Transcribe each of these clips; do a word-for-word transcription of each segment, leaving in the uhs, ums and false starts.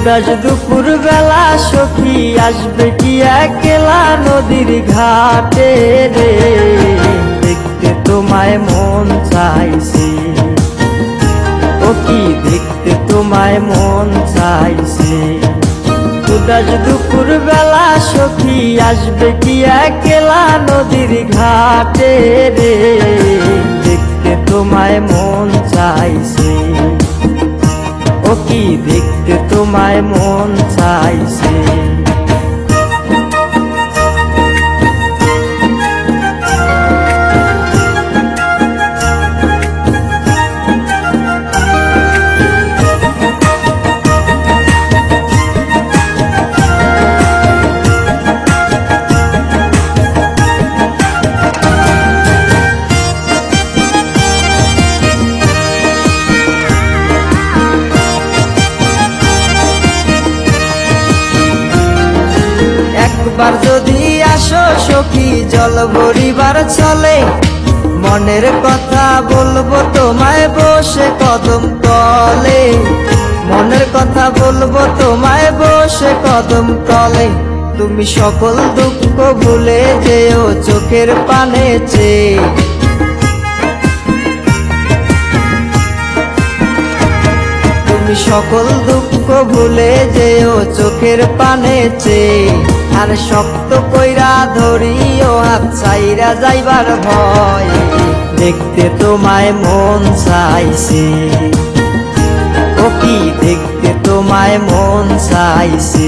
উদাস দুপুর বেলা সখী আসবে কি একলা নদীর ঘাটে রে, দেখতে তোমায় মন চাইছে, ও কি দেখতে তোমায় মন চাইছে। উদাস দুপুর বেলা সখী আসবে কি একলা নদীর ঘাটে রে, দেখতে তোমায় মন চাইছে, ও কি দেখতে তোমায় মন চাইছে। একবার যদি আসো সখী জল ভরিবার চলে, মনের কথা বলবো তোমায় বসে কদম তলে, মনের কথা বলবো তোমায় বসে কদম তলে। তুমি সকল দুঃখ ভুলে যেও চোখের পানে চেয়ে, তুমি সকল দুঃখ ভুলে যেও চোখের পানে চেয়ে। আর শক্ত কইরা ধরিও হাত ছাইরা যাইবার ভয়, দেখতে তোমায় মন চাইছে, ও কি দেখতে তোমায় মন চাইছে।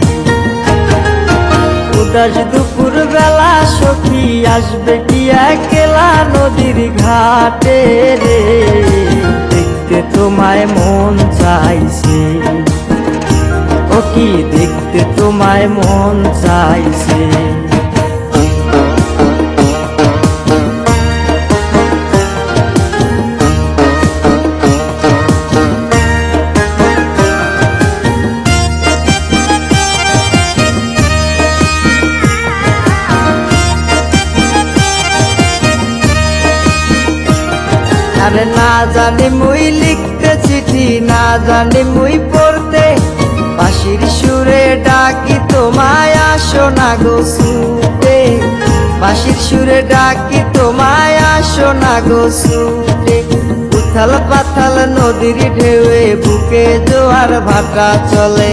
উদাস দুপুর বেলা সখী আসবে কি একলা নদীর ঘাটে রে, দেখতে তোমায় মন চাইছে, ও কি দেখতে তোমায় মন চাইছে। আরে না জানি মুই লিখতে চিঠি, না জানি মুই পড়তে, বাঁশির সুরে ডাকি তোমায় আসো না গো ছুটে, বাঁশির সুরে ডাকি তোমায় আসো না গো ছুটে। উথাল পাথাল নদীর ঢেউয়ে বুকে জোয়ার ভাটা চলে,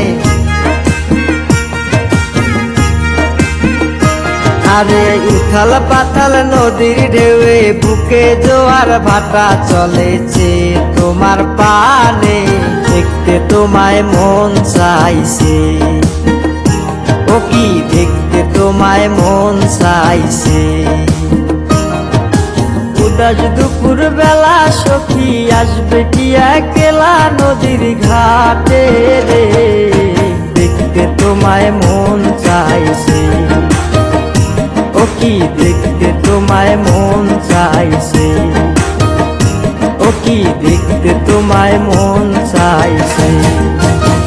আরে উথাল পাথাল নদীর ঢেউয়ে বুকে জোয়ার ভাটা চলেছে তোমার পানে, দেখতে তোমায় মন চাইছে, ও কি দেখতে তোমায় মন চাইছে। উদাস দুপুর বেলা সখী আসবে কি একলা নদীর ঘাটে রে, দেখতে তোমায় মন চাইছে, ও কি দেখতে তোমায় মন চাইছে, ও কি দেখতে তোমায় মন চাইছে।